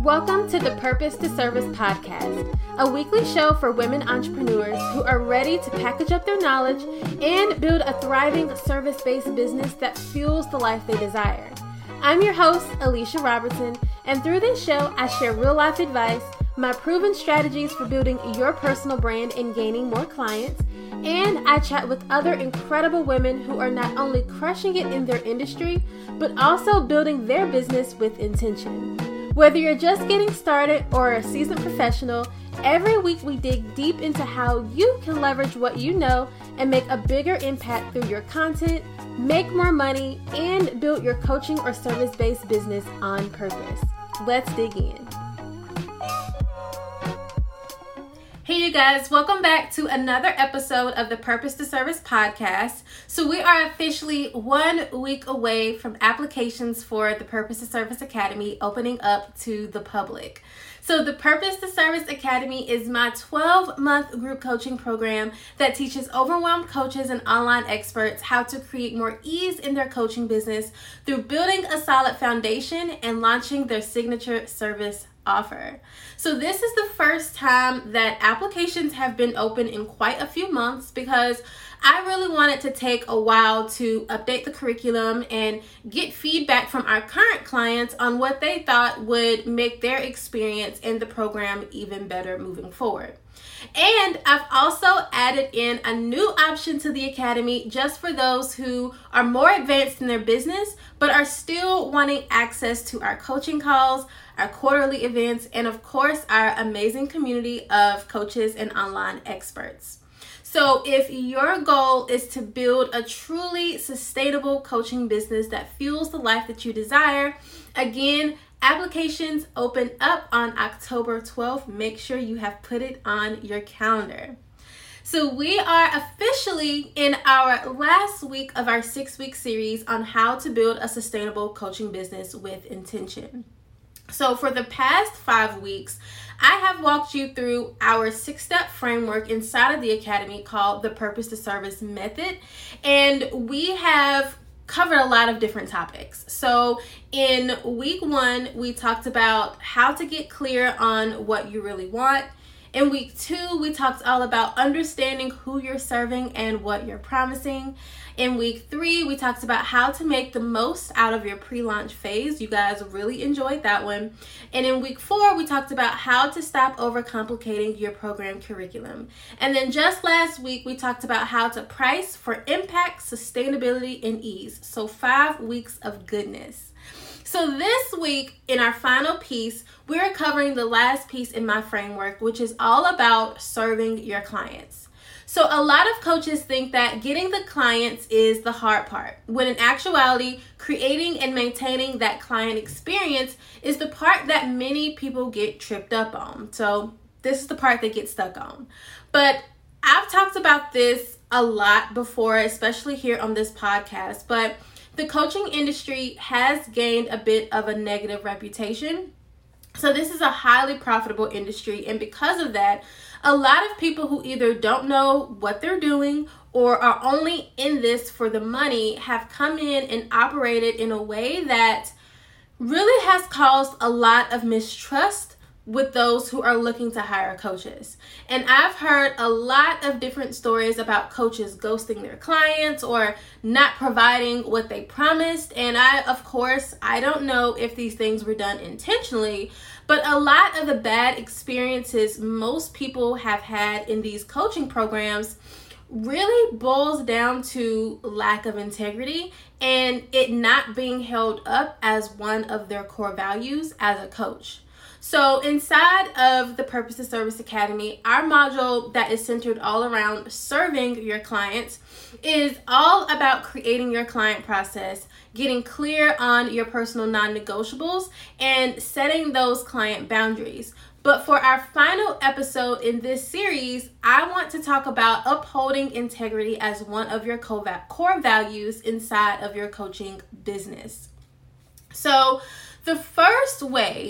Welcome to the Purpose to Service podcast, a weekly show for women entrepreneurs who are ready to package up their knowledge and build a thriving service-based business that fuels the life they desire. I'm your host, Alicia Robertson, and through this show, I share real-life advice, my proven strategies for building your personal brand and gaining more clients, and I chat with other incredible women who are not only crushing it in their industry, but also building their business with intention. Whether you're just getting started or a seasoned professional, every week we dig deep into how you can leverage what you know and make a bigger impact through your content, make more money, and build your coaching or service-based business on purpose. Let's dig in. Hey you guys, welcome back to another episode of the Purpose to Service podcast. So we are officially 1 week away from applications for the Purpose to Service Academy opening up to the public. So the Purpose to Service Academy is my 12-month group coaching program that teaches overwhelmed coaches and online experts how to create more ease in their coaching business through building a solid foundation and launching their signature service offer. So this is the first time that applications have been open in quite a few months because I really wanted to take a while to update the curriculum and get feedback from our current clients on what they thought would make their experience in the program even better moving forward. And I've also added in a new option to the Academy just for those who are more advanced in their business, but are still wanting access to our coaching calls, our quarterly events, and of course, our amazing community of coaches and online experts. So if your goal is to build a truly sustainable coaching business that fuels the life that you desire, again, applications open up on October 12th. Make sure you have put it on your calendar. So we are officially in our last week of our 6-week series on how to build a sustainable coaching business with intention. So for the past 5 weeks, I have walked you through our 6-step framework inside of the Academy called the Purpose to Service Method, and we have covered a lot of different topics. So in week 1, we talked about how to get clear on what you really want. In week 2, we talked all about understanding who you're serving and what you're promising. In week 3, we talked about how to make the most out of your pre-launch phase. You guys really enjoyed that one. And in week 4, we talked about how to stop overcomplicating your program curriculum. And then just last week, we talked about how to price for impact, sustainability, and ease. So 5 weeks of goodness. So this week, in our final piece, we're covering the last piece in my framework, which is all about serving your clients. So a lot of coaches think that getting the clients is the hard part, when in actuality, creating and maintaining that client experience is the part that many people get tripped up on. So this is the part they get stuck on. But I've talked about this a lot before, especially here on this podcast, but the coaching industry has gained a bit of a negative reputation. So this is a highly profitable industry, and because of that, a lot of people who either don't know what they're doing or are only in this for the money have come in and operated in a way that really has caused a lot of mistrust with those who are looking to hire coaches. And I've heard a lot of different stories about coaches ghosting their clients or not providing what they promised. And I don't know if these things were done intentionally, but a lot of the bad experiences most people have had in these coaching programs really boils down to lack of integrity and it not being held up as one of their core values as a coach. So inside of the Purpose to Service Academy, our module that is centered all around serving your clients is all about creating your client process, getting clear on your personal non-negotiables, and setting those client boundaries. But for our final episode in this series, I want to talk about upholding integrity as one of your core values inside of your coaching business. So the first way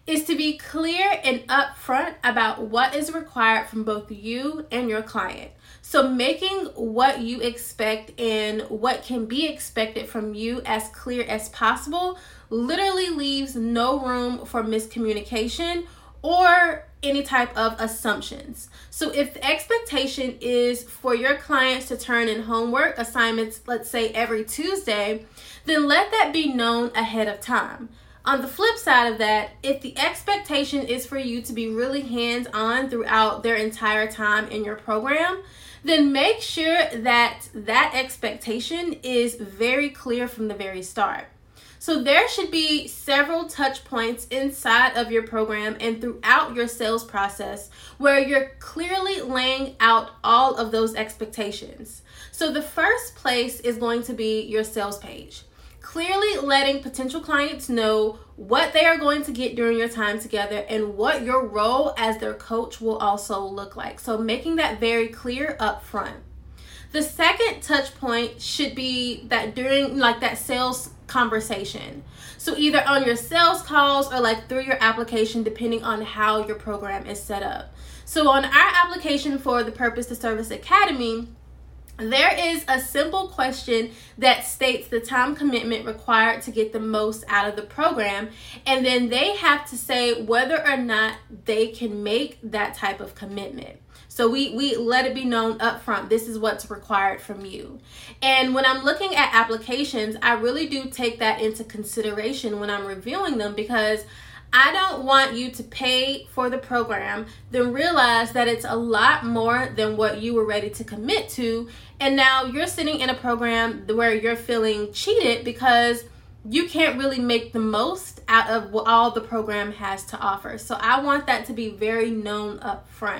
is to be clear and upfront about what is required from both you and your client. So making what you expect and what can be expected from you as clear as possible literally leaves no room for miscommunication or any type of assumptions. So if the expectation is for your clients to turn in homework assignments, let's say every Tuesday, then let that be known ahead of time. On the flip side of that, if the expectation is for you to be really hands-on throughout their entire time in your program, then make sure that that expectation is very clear from the very start. So there should be several touch points inside of your program and throughout your sales process where you're clearly laying out all of those expectations. So the first place is going to be your sales page. Clearly letting potential clients know what they are going to get during your time together and what your role as their coach will also look like. So making that very clear up front. The second touch point should be that during that sales conversation. So either on your sales calls or through your application, depending on how your program is set up. So on our application for the Purpose to Service Academy, there is a simple question that states the time commitment required to get the most out of the program, and then they have to say whether or not they can make that type of commitment. So we let it be known up front, this is what's required from you. And when I'm looking at applications, I really do take that into consideration when I'm reviewing them, because I don't want you to pay for the program, then realize that it's a lot more than what you were ready to commit to. And now you're sitting in a program where you're feeling cheated because you can't really make the most out of what all the program has to offer. So I want that to be very known up front.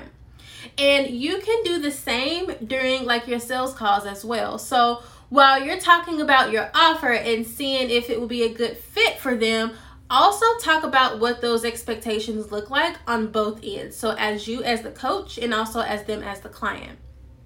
And you can do the same during your sales calls as well. So while you're talking about your offer and seeing if it will be a good fit for them, also talk about what those expectations look like on both ends. So as you as the coach and also as them as the client.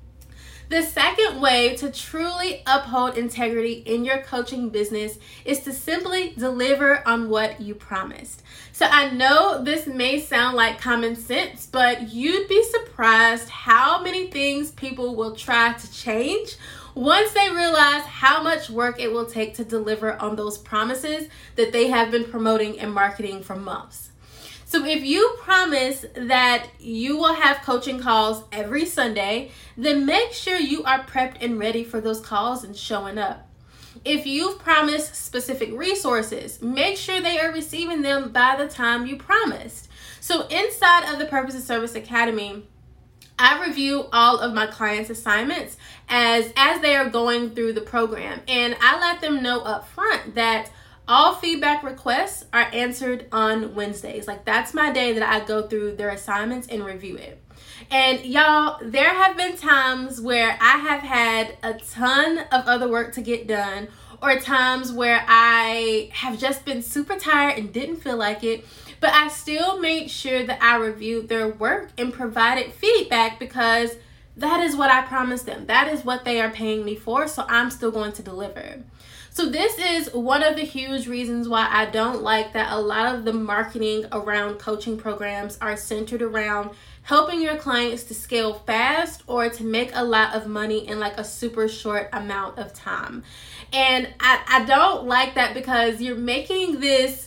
The second way to truly uphold integrity in your coaching business is to simply deliver on what you promised. So I know this may sound like common sense, but you'd be surprised how many things people will try to change once they realize how much work it will take to deliver on those promises that they have been promoting and marketing for months. So if you promise that you will have coaching calls every Sunday, then make sure you are prepped and ready for those calls and showing up. If you've promised specific resources, make sure they are receiving them by the time you promised. So inside of the Purpose to Service Academy, I review all of my clients' assignments as they are going through the program, and I let them know up front that all feedback requests are answered on Wednesdays. That's my day that I go through their assignments and review it. And y'all, there have been times where I have had a ton of other work to get done, or times where I have just been super tired and didn't feel like it, but I still made sure that I reviewed their work and provided feedback, because that is what I promised them. That is what they are paying me for, so I'm still going to deliver. So this is one of the huge reasons why I don't like that a lot of the marketing around coaching programs are centered around helping your clients to scale fast or to make a lot of money in a super short amount of time. And I don't like that, because you're making this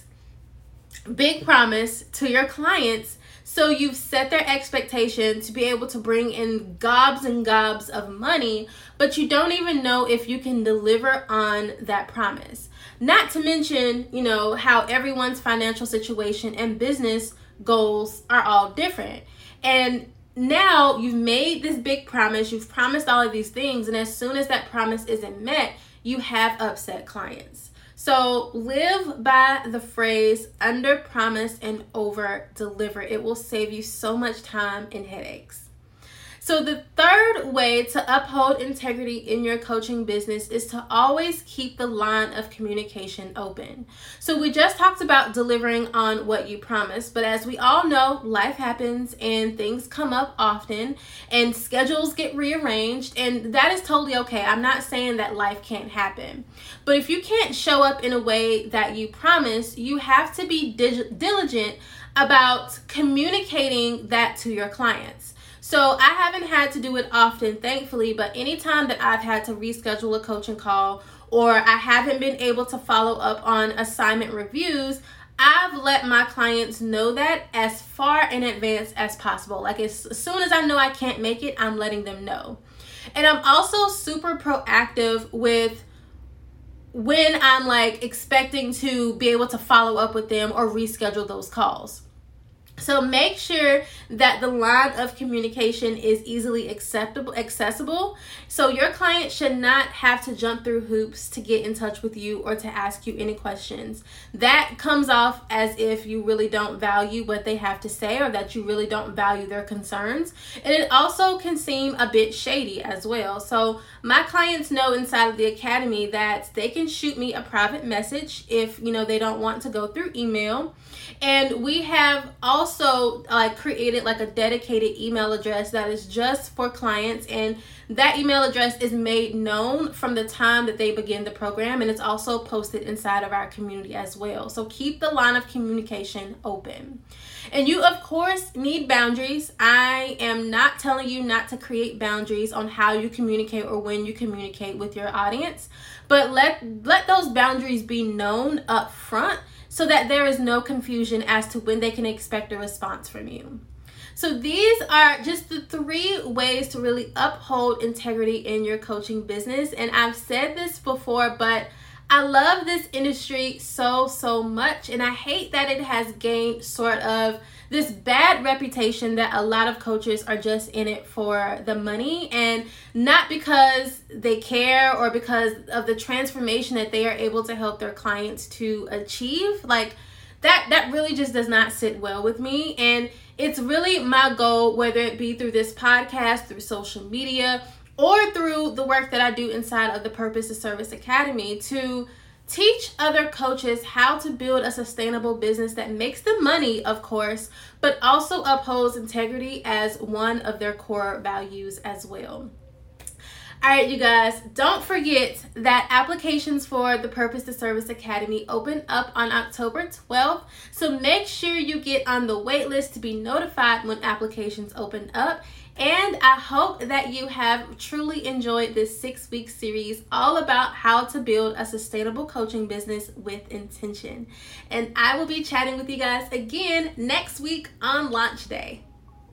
big promise to your clients, so you've set their expectation to be able to bring in gobs and gobs of money, but you don't even know if you can deliver on that promise. Not to mention, how everyone's financial situation and business goals are all different. And now you've made this big promise, you've promised all of these things, and as soon as that promise isn't met, you have upset clients. So live by the phrase under promise and over deliver. It will save you so much time and headaches. So the third way to uphold integrity in your coaching business is to always keep the line of communication open. So we just talked about delivering on what you promised, but as we all know, life happens and things come up often and schedules get rearranged, and that is totally okay. I'm not saying that life can't happen, but if you can't show up in a way that you promise, you have to be diligent about communicating that to your clients. So I haven't had to do it often, thankfully, but anytime that I've had to reschedule a coaching call or I haven't been able to follow up on assignment reviews, I've let my clients know that as far in advance as possible. Like as soon as I know I can't make it, I'm letting them know. And I'm also super proactive with when I'm like expecting to be able to follow up with them or reschedule those calls. So make sure that the line of communication is easily accessible. So your client should not have to jump through hoops to get in touch with you or to ask you any questions. That comes off as if you really don't value what they have to say or that you really don't value their concerns. And it also can seem a bit shady as well. So my clients know inside of the academy that they can shoot me a private message if, they don't want to go through email. And we have also created like a dedicated email address that is just for clients, and that email address is made known from the time that they begin the program, and it's also posted inside of our community as well. So keep the line of communication open. And you, of course, need boundaries. I am not telling you not to create boundaries on how you communicate or when you communicate with your audience, but let those boundaries be known up front so that there is no confusion as to when they can expect a response from you. So these are just the 3 ways to really uphold integrity in your coaching business. And I've said this before, but I love this industry so much. And I hate that it has gained sort of this bad reputation that a lot of coaches are just in it for the money and not because they care or because of the transformation that they are able to help their clients to achieve. Like that really just does not sit well with me. And it's really my goal, whether it be through this podcast, through social media, or through the work that I do inside of the Purpose to Service Academy, to teach other coaches how to build a sustainable business that makes them money, of course, but also upholds integrity as one of their core values as well. All right, you guys, don't forget that applications for the Purpose to Service Academy open up on October 12th. So make sure you get on the wait list to be notified when applications open up. And I hope that you have truly enjoyed this 6-week series all about how to build a sustainable coaching business with intention. And I will be chatting with you guys again next week on launch day.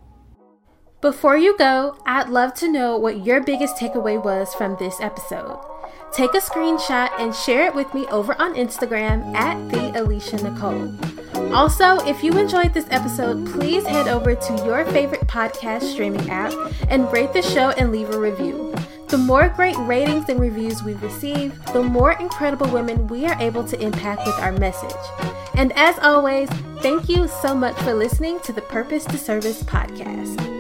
Before you go, I'd love to know what your biggest takeaway was from this episode. Take a screenshot and share it with me over on Instagram at @TheAliciaNicole. Also, if you enjoyed this episode, please head over to your favorite podcast streaming app and rate the show and leave a review. The more great ratings and reviews we receive, the more incredible women we are able to impact with our message. And as always, thank you so much for listening to the Purpose to Service podcast.